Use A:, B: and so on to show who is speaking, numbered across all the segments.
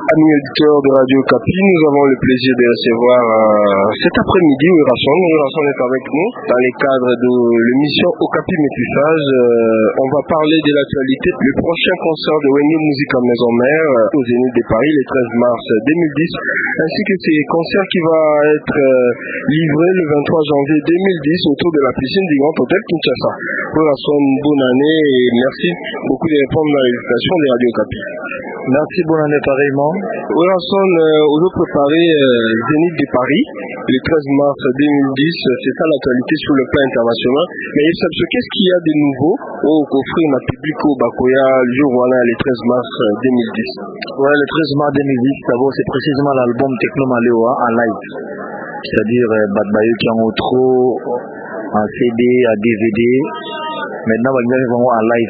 A: Amis auditeurs de Radio Kapi, nous avons le plaisir de recevoir cet après-midi Werason. Werason est avec nous dans le cadre de l'émission Okapi Métissage. On va parler de l'actualité. Le prochain concert de Wendy Musique à Maison Mère au Zénith de Paris le 13 mars 2010, ainsi que ces concerts qui va être livré le 23 janvier 2010 autour de la piscine du Grand Hôtel Kinshasa. Werason, bonne année et merci beaucoup de répondre à l'invitation de Radio Kapi.
B: Merci, bonne année pareillement.
A: Werason, on a préparé Zénith de Paris le 13 mars 2010. C'est ça l'actualité sur le plan international. Mais qu'est-ce qu'il y a de nouveau au offrir ma public au Bakoya le jour le 13 mars 2010?
B: Ouais, le 13 mars 2010, d'abord c'est précisément l'album Techno Malewa en live. C'est-à-dire Bad Bayo qui en trop en CD, à DVD. Maintenant, on va vraiment en live.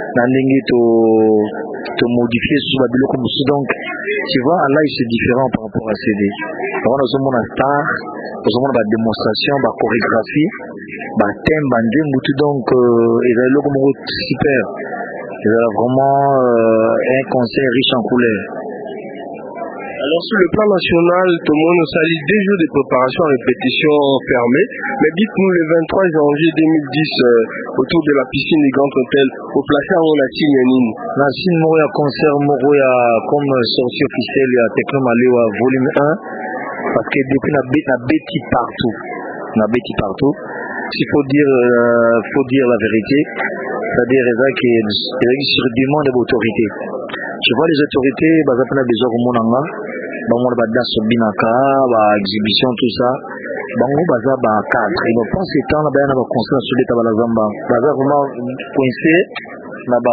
B: Te modifier sur la biloko musu. Donc tu vois en live c'est différent par rapport à CD. On a besoin de star, besoin de démonstration, de chorégraphie, de thème, de donc il y a super. Il y a vraiment un concert riche en couleurs.
A: Alors sur le plan national, tout le monde salit des jours de préparation à répétition fermée. Mais dites-nous le 23 janvier 2010, autour de la piscine du Grand Hôtel, au placé en la signe.
B: La signe, il y a concert, il y a comme sortie officielle, il y a Techno Malewa volume 1. Parce que depuis la bêti partout. S'il faut dire la vérité, c'est-à-dire qu'il y a sur demande de l'autorité. Je vois les autorités, ils ont besoin de mon exhibition, tout ça. Cadre. Ils ne pensent pas que c'est un concert sur l'état de la Zamba. Ils sont vraiment coincés dans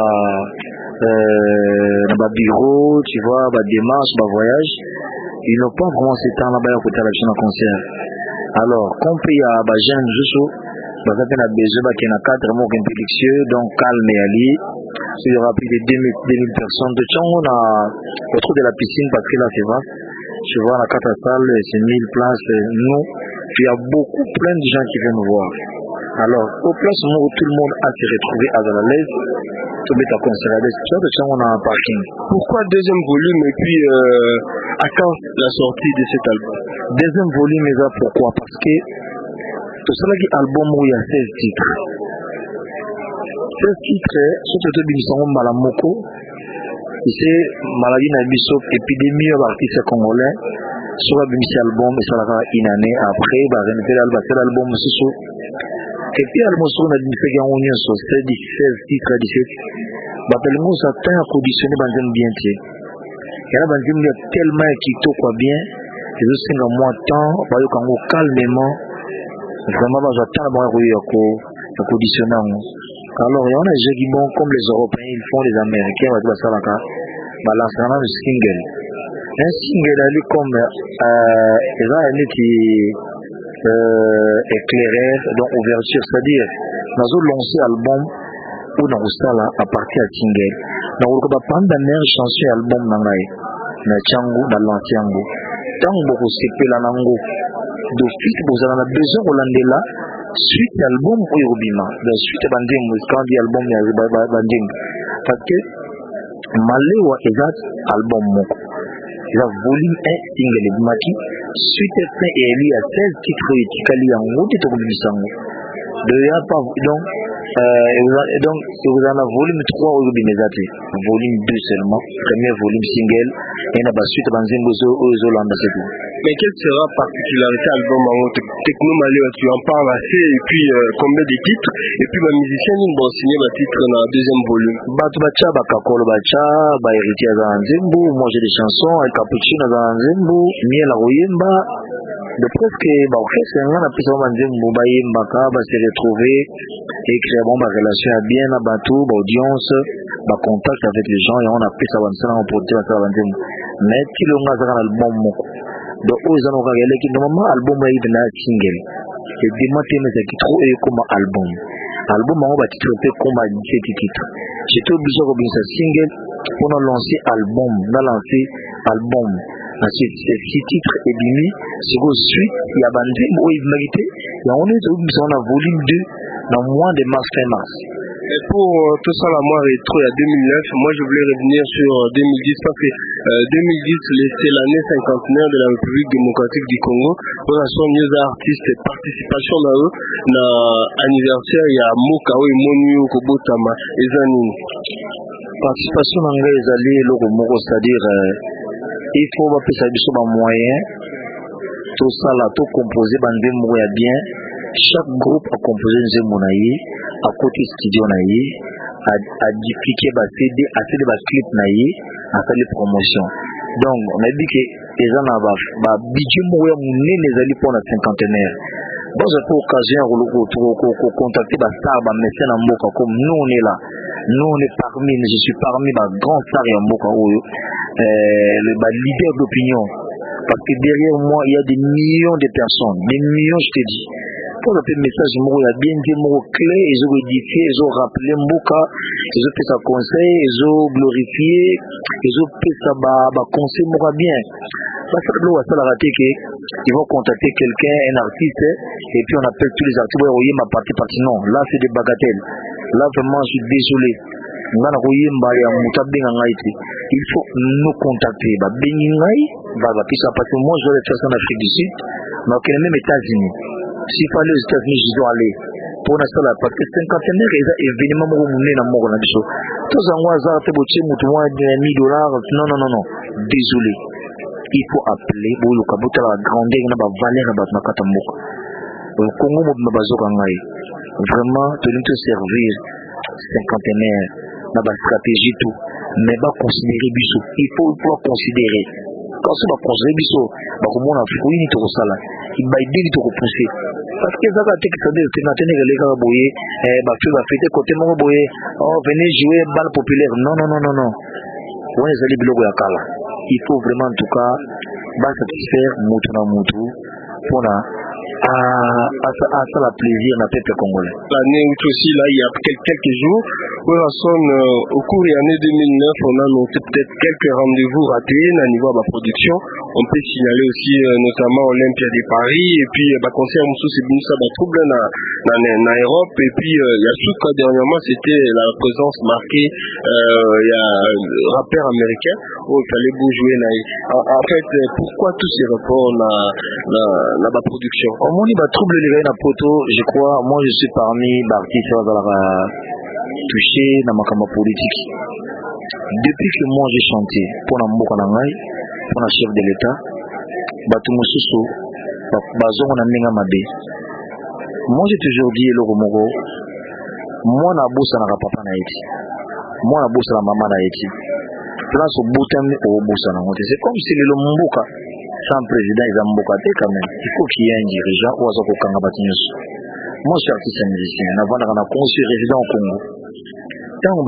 B: le bureau, tu vois, démarche, voyage. Ils n'ont pas vraiment ce temps là-bas pour faire un concert. Alors, quand il y a des jeunes, il y a besoin d'un cadre intellectuel, donc calme et allié. Il y aura plus de 2000 personnes. De temps, on a autour de la piscine, parce que là, c'est vaste. Tu vois, la 4 salles, c'est 1000 places. Nous, il y a plein de gens qui viennent nous voir. Alors, au place où tout le monde a se retrouvé à l'aise, tout le monde a concert à l'aise. Tu vois, on a un parking.
A: Pourquoi deuxième volume et puis à quand la sortie de cet album?
B: Deuxième volume, pourquoi? Parce que tout ça, l'album où il y a 16 titres. 16 titres, surtout Bimisson Malamoko, c'est maladie Nabiso, épidémie d'artistes congolais, sur Bimissi album, et ça va une année après, l'album, et puis l'album sur Nabiso, on y a 16 titres à 17. Tellement ça tient à conditionner dans un bien tiers. Et là, il y a tellement qui quoi bien, et je sais qu'en moins de temps, calmement, vraiment, j'attends à conditionner. Alors, il y a des jeux qui vont comme les Européens, ils font les Américains, balancer le single. Un single, elle est comme éclaireur, donc ouverture, c'est-à-dire, nous avons lancé l'album ou dans le style à partir de single. Nous avons pas de meilleure chanson album dans l'ancien. Tant que vous savez la langue, d'office, vous avez besoin de l'andela. Suite album ou Yorubima, la suite bandim, quand dit album il y a bandim, parce que Malewa est album moko, il a volume 1 single de Maki, suite fin et il y a 16 titres qui kali en route de Tobisango. De y a pas donc vous en avez volume 3 au Yorubimezate, volume 2 seulement, premier volume single, et la suite bandim aux Hollandais c'est tout.
A: Mais quelle sera la particularité album en Techno Malewa? Tu en parles assez, et puis combien de titres? Et puis ma musicienne, ils vont signer ma titre dans le deuxième volume.
B: Bacha, Bakakolo Bacha, Héritier Zanzimbu, moi j'ai des chansons, El Capuchino Zanzimbu, Miel Aroyemba. De presque, c'est un an après ça, Zanzimbu, Bayemba, se retrouver et créer une relation à bien, à bateau, audience, contact avec les gens, et on a pris ça, on peut dire ça, mais qui l'on a dans l'album. Donc, ils ont regardé que normalement l'album est un single. Et des matins, c'est qui trop comme album. L'album, on va titrer comme 17 titres. J'étais obligé de faire un single pour lancer album. On a lancé album. Ces 6 titres et demi, c'est suite, il y a bandé, il y a volume 2 dans le mois de mars, fin mars.
A: Et pour tout ça, la moi rétro, il y a 2009, moi je voulais revenir sur 2010 parce que 2010, c'est l'année cinquantenaire de la République démocratique du Congo. Pour l'instant, nous artistes, participation dans eux, dans anniversaire, il y a Mokao et Monu Kobotama et Zanine.
B: Participation dans les alliés, c'est-à-dire, il faut que ça soit un moyen, tout ça là, tout composé, bien. Chaque groupe a composé un monaï, à côté studio naï, à dupliquer des CD, à faire des clips naï, à faire des promotions. Donc, on a dit que les gens ont budget mourir les alliés pour la cinquantenaire. Bon, j'ai pour occasion de contacter des stars, des médecins en Moka, comme nous on est là. Nous on est parmi, je suis parmi les grands stars en Moka, les leaders d'opinion. Parce que derrière moi, il y a des millions de personnes, des millions, je te dis. Pour le message, il y a bien des mots clés, ils ont édité, ils ont rappelé Mboka, ils ont fait sa conseil, ils ont glorifié, ils ont fait sa conseil, Mboka bien. Parce que là, ça l'a raté qu'ils vont contacter quelqu'un, un artiste, et puis on appelle tous les artistes, oui, ma partie, non, là c'est des bagatelles. Là vraiment, je suis désolé. Il faut nous contacter. Parce que moi, je vais faire ça en Afrique du Sud, mais même aux États-Unis. S'il fallait aux États-Unis, je dois aller. Pour l'instant, parce que cinquantenaire, il y a événement où on est dans le monde. Tous en hasard, $1 $1,000. Non. Désolé. Il faut appeler pour le Kabouta la grandeur de la valeur de la Katambouk. Le Congo, vraiment, tu nous servir cinquantenaire. Dans la stratégie tout, mais pas considérer Bissot. Il faut considérer. Quand on va considérer Bissot, comment on a fait oui, il faut ça là. Il va aider, il faut repousser. Parce que ça va être que ça veut dire que les gars boyer, va fêter côté mon boyer. Oh, venez jouer balle populaire. Non. On est allé bloquer la cala. Il faut vraiment en tout cas, satisfaire Moutou pour ça la plaisir d'un peuple congolais.
A: L'année aussi, là, il y a quelques jours, au cours de l'année 2009, on a noté peut-être quelques rendez-vous ratés au niveau de la production. On peut signaler aussi notamment Olympia de Paris, et puis concert Moussou Sebinoussa trouble en Europe, et puis il y a tout cas dernièrement, c'était la présence marquée, il y a un rappeur américain où il fallait jouer. En fait, pourquoi tous ces reports dans la production?
B: Au moins, il va troubler les gars dans poto, je crois. Moi, je suis parmi les artistes qui ont touché dans ma campagne politique. Depuis que moi j'ai chanté pour la Mboka Nangai, pour la chef de l'État, Batu Moussousou, Bazon Namenga Mabe. Moi j'ai toujours dit, Loro, moi na bossa na papa na eti. Moi na bossa na maman na eti. Place au bouton au bossa na ngote. C'est comme si le Mboka sans président ils ont Mboka quand même. Il faut qu'il y ait un dirigeant ou à Kanga Batinyos. Moi je suis artiste et musicien. Avant de conçu résident au Congo. Tant on va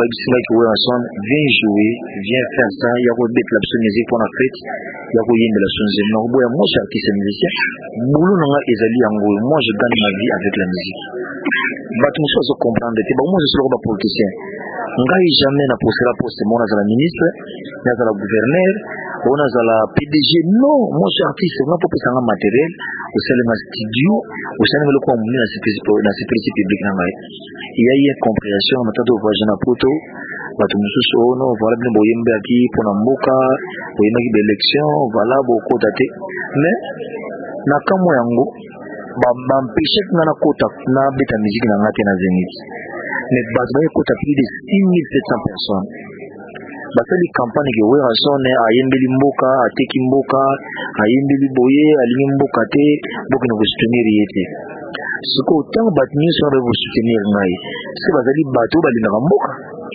B: viens jouer, viens faire ça, il y a quoi de la musique pour la fête, il y a quoi de la sonne. Moi je suis artiste et musicien. Boulot n'a ezali yango. Moi je gagne ma vie avec la musique. Batumso se comprendre. Moi je suis le politicien. Ngai jamais na posé la poste. Moi je suis la ministre, je suis la gouverneur, on a la PDG. Non, moi je suis artiste. On a pas besoin de matériel. Au sein de ma studio, au sein de l'eau dans la sécurité publique. Il y a une compréhension. On a tout voisin à poto. Batumso no voilà bien boyembe aki pour la mboka, boyembe qui d'élection, voilà beaucoup daté. Mais na kamo yango m'empêcher que na kota na beta musique na ngate na Zénith. Mais bazba kota plus de 6700 personnes. Basali campagne que ouais sonne ayembeli mboka, ateki mboka, ayembeli boye, alingi mboka te, boka no soutenir yete. Ce que autant batni sur de vous soutenir ngai. C'est bazali bato balina mboka.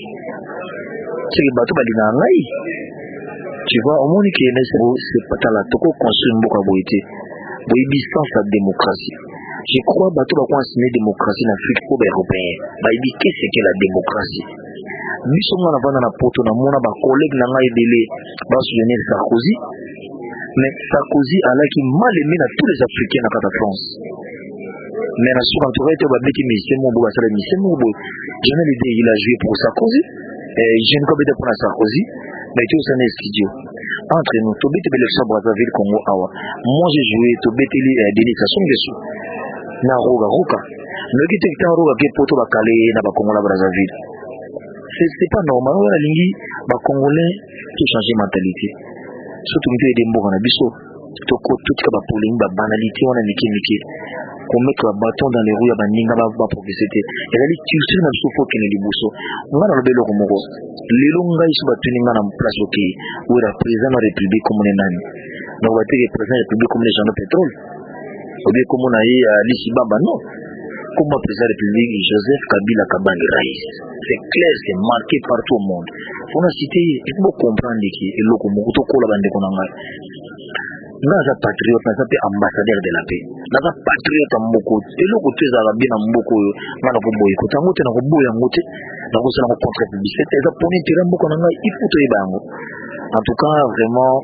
B: C'est bato balina ngai. Tu vois, au monde qui est c'est pas la toko construire mboka boyete. Boyebi sans la démocratie. Je crois que bato va continuer la démocratie en Afrique pour les Européens. Bayebi qu'est-ce que la démocratie? Nous sommes en avant dans la poto, dans mon collègue n'a pas aidé à soutenir Sarkozy. Mais Sarkozy a là qui mal aimé à tous les Africains dans la France. Mais la sous-entourée était babé qui c'est mon beau, c'est mon beau. Je n'ai l'idée, il a joué pour Sarkozy. Je ne connais pas pour Sarkozy. Mais tout ça n'est studio. Entre nous, Tobé l'élection Brazzaville, Congo, Awa. Moi j'ai joué Tobé délégations dessus. Na Roga. mais qui était en roue pour tout Calé na Congo la Brazzaville. C'est pas normal. On a lingi ba Congolais qui changer mentalité. Surtout nous des mboka na biso. Toko tout ka ba poling ba banalité on a miki. Qu'on mette le bâton dans les roues ya baninga ba publicité. Et là tu sais na biso faut qu'il liboso. On a le belo komoko. Lelo ngai so batuninga na place OK. Où la président de la République comme nani. Donc va dire président de la République comme les gens de pétrole. Ou bien comme on a eu Lissibamba non. Comme le président de la République Joseph Kabila Kabange Raïs. C'est clair, c'est marqué partout au monde. On a cité, il faut comprendre que le Komoko la bande konanga. Naza patriote, naza pe ambassadeur de la paix. Naza patriote mboko. Et le côté zarabien mboko ngana ko boy ko tango te na ko boy ngote. Na ko sala ko contre publicité. Eza poni tira mboko nanga il faut to ibango. En tout cas vraiment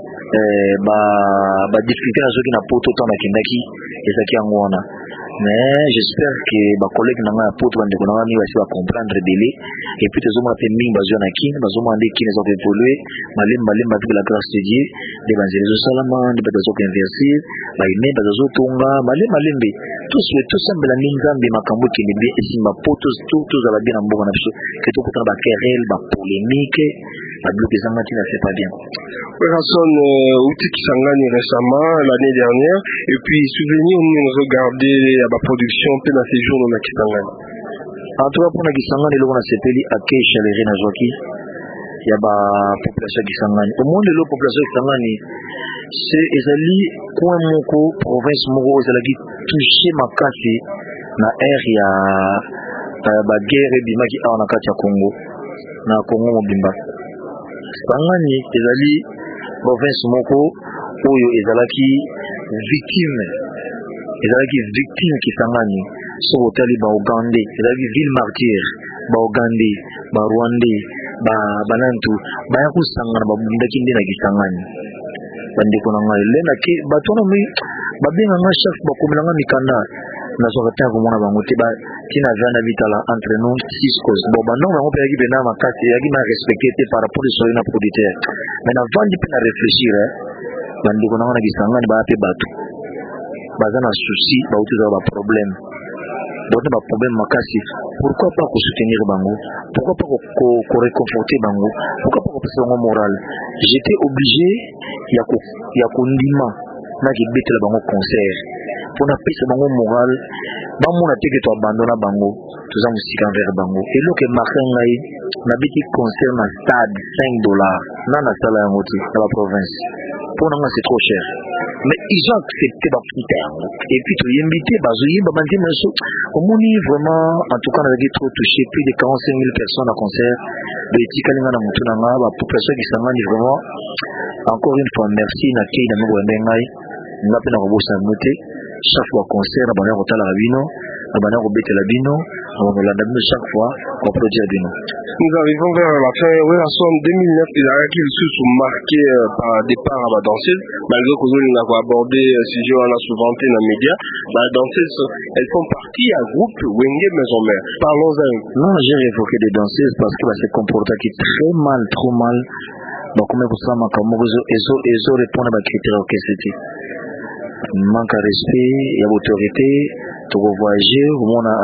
B: discuter avec ceux qui n'a pas autant na kindaki et ça qui en wana. Mais j'espère que ma collègue n'a pas pour toi de comprendre délai et puis les hommes appellent ming bazona kin bazoma ande kin les ont évolué malem avec la grâce de Dieu des banzerezo salama des bazo inverser baine bazo tonga malem tout semble la nzambe makambo qui est bien ici ma potos tout za bien en bon absolu que tout peut ba querelle ba polémique ba bloquer ça matin c'est pas bien.
A: Rasson outil qui s'engage récemment l'année dernière et puis souvenir nous regarder la production pe na séjour na Kisangani.
B: En tout cas pour na Kisangani le on a sepeli akesha les na Joki ya ba population Kisangani. Au monde le population Kisangani c'est ezali coin moko province moko ezali touché makasi na area ba guerre bimaki na kati ya Congo na Congo mobimba. Kisangani ezali province moko oyo ezalaki victime Kisangani so hoteli ba Uganda ezalaki ville martyr ba Uganda ba Rwanda ba banantu baya kusangana babundaki nde na Kisangani bandeko na ngai lena ke batona mi babenga nga chef bakomelanga mikanda na sokata komona bango te ba tina vana vitala entre nous 6 causes bon ba non bango pe yaki bena makasi yaki na respecter par rapport à na producteur mais na vandi pe na réfléchir bandeko na nga Kisangani ba pe bato bazana souci ba utiza ba problème donc ba problème makasi pourquoi pas ko soutenir bango pourquoi pas ko réconforter bango pourquoi pas ko passer bango moral j'étais obligé ya ko ndima na ki betela bango concert pour na pesa bango moral ba mona teke to abandona bango tuza musika vers bango et lo ke makangai na biti concert na stade $5 na sala ya ngoti na la province pour nous c'est trop cher mais ils ont accepté ba putain et puis tu invité bazoyimba bandi meso omoni vraiment en tout cas on a été trop touché plus de 45,000 personnes à concert de tikalinga na mutu na ba population qui s'engage vraiment encore une fois merci na kei na ngo ndengai ngape na robosa noté chaque fois concert na bana rotala rabino na bana robetela bino on la donne chaque fois on produit bino.
A: Nous arrivons vers la fin. Oui, en 2009, il y a qui sont marqués par départ à la danseuse. Malgré que nous avons abordé ce sujet, on a souvent été dans les médias. La danseuse, elles font partie à groupe Wenge Maison Mère. Parlons-en.
B: Non, j'ai évoqué des danseuses parce que c'est comporté qui très mal, trop mal. Donc, comme vous savez, ils ont répondu à ma critère que c'était. Manque de respect, il y a autorité, tu voyager, on a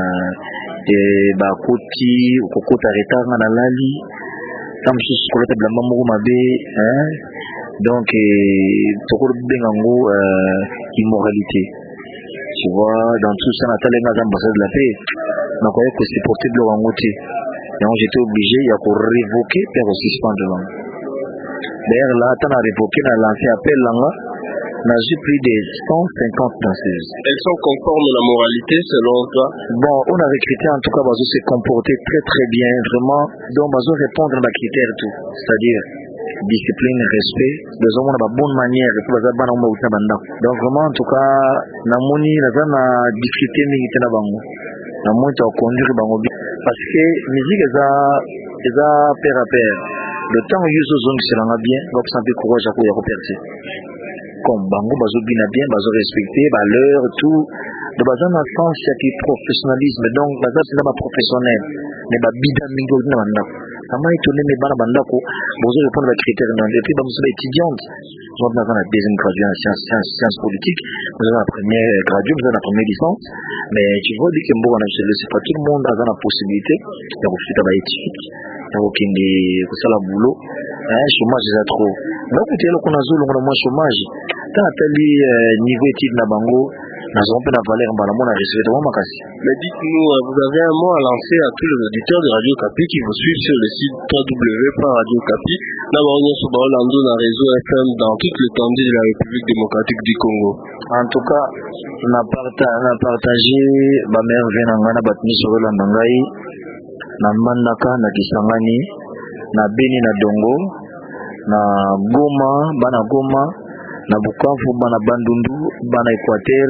B: bakoti kokota retanga na lali tam susu koleta blamba moko mabe donc tokolo bengango immoralité tu vois dans tout ça natalenga za ambassade de la paix na quoi que c'est porté de l'angoté donc j'étais obligé ya ko révoquer et ko suspendre d'ailleurs là t'as révoqué na lancé appel là n'a eu plus de 150 danseuses.
A: Elles sont conformes à la moralité selon toi?
B: Bon, on a recruté en tout cas Bazo s'est comporté très très bien, vraiment. Donc Bazo répondre à ma critère tout, c'est-à-dire discipline, respect, les hommes ont une bonne manière, donc vraiment en tout cas, namoni na discuté mingi na bango. Namoni ta conduire bango parce que musique est à pair à pair. Le temps où ils ont c'est bien, donc ça fait courage à quoi y percer. Comme bango bazo bina bien bazo respecter valeur tout de bazan na sens ya ki professionnalisme donc bazan c'est pas professionnel mais ba bida mingo na banda ama étonné mais bana bandako bozo répondre à critères et puis ba musaba étudiante soit dans la deuxième graduée en sciences politiques, vous avez la première graduée, vous avez la première licence, mais tu vois dès que mboka na c'est pas tout le monde a la possibilité de refuser ba études donc il faut ça la boulot chômage est trop donc tu es là qu'on a zolo on a moins chômage tant tali niveau études na bango na zompe na valeur mbala mona recevait vraiment makasi.
A: Mais dites-nous, vous avez un mot à lancer à tous les auditeurs de Radio Kapi qui vous suivent sur le site www.radiokapi na baronyo sur Baolando na réseau FM dans toute l'étendue de la République démocratique du Congo.
B: En tout cas, on a partagé ba merveille na ngana batni sur Landangai na Mbandaka na Kisangani na Beni na Dongo na Goma bana Goma na Bukavu bana Bandundu bana Equateur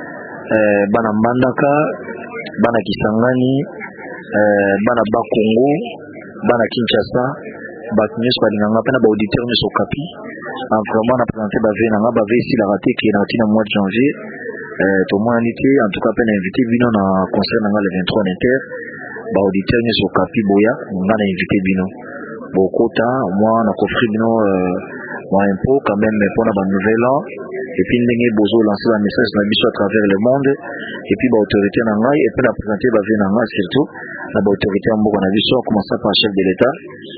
B: bana Mbandaka bana Kisangani bana Bakongo bana Kinshasa batnis balinganga pena ba auditeur ne sokapi vraiment na présenter ba vena nga ba vesi la raté qui est dans le mois de janvier tout le monde était en tout cas pena invité bino na concert nga le 23 inter ba auditeur ne sokapi boya nga na invité bino bokota moi na coffre bino moi impôt quand même pour na ba nouvel an et puis ndenge bozo lancer un message na biso à travers le monde et puis ba autorité na ngai et puis la présenter ba vena nga surtout la autorité en mboka na biso commencer par chef de l'état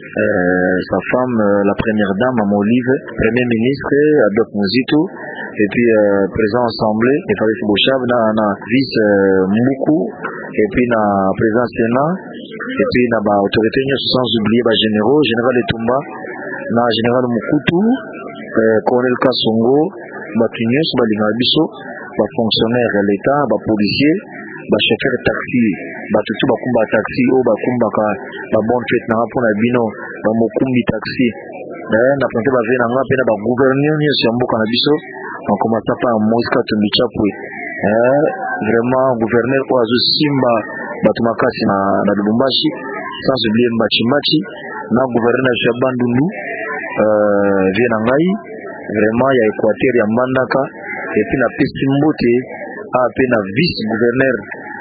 B: sa femme la première dame Maman Olive premier ministre Adolf Muzito et puis président assemblée et Faris Bouchab na vice Mbuku et puis na président sénat et puis na ba autorité sans oublier ba généraux général Etumba na général Mukutu colonel Kasongo ba kinyos ba linga biso ba fonctionnaire de l'état ba policier ba chauffeur taxi ba tutu ba kumba taxi o ba kumba ka ba bonne fête na pona bino ba mokumbi taxi na pente ba vena nga pena ba gouverneur ni sur mboka na biso on commence par Moïse Katumbi Chapwe vraiment gouverneur ko azo simba batumakasi na Lubumbashi sans oublier Mbachimachi na gouverneur Chabandundu vena ngai vraiment ya Équateur ya Mbandaka et puis na pesi mbote pe na vice gouverneur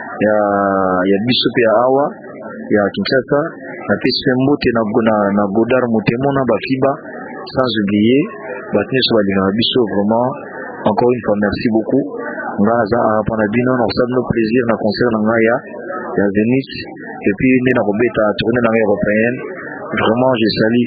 B: ya biso pe awa ya Kinshasa na pesi mbote na Godard Mutemona bakiba sans oublier batneso balinga biso vraiment encore une fois merci beaucoup ngaza apana bino na ça nos plaisir na concert na ngaya ya Zénith et puis na robeta tourner na européenne vraiment je salue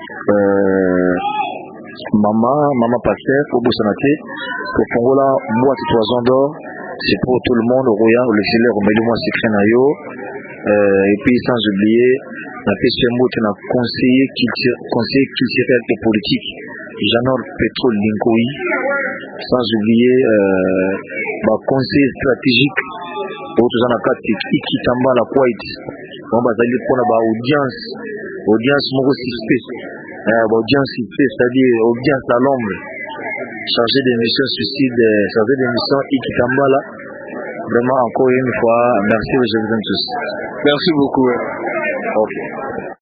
B: Maman Pasteur, au Boussanate, pour Pongola, boîte toison d'or, c'est pour tout le monde, au Roya, le filaire, au Médoumois Secret Nayo, et puis sans oublier, la question de la conseiller culturel et politique, Janor Pétrole Linkoui, sans oublier, conseiller stratégique, pour tout ça, Iki Tamba la Kuwait, on va aller pour la audience Moro Suspect. Audience c'est-à-dire audience à l'ombre chargé des missions suicide chargé des missions Ikitambala vraiment encore une fois merci, je vous aime tous.
A: Merci beaucoup.
B: Ok.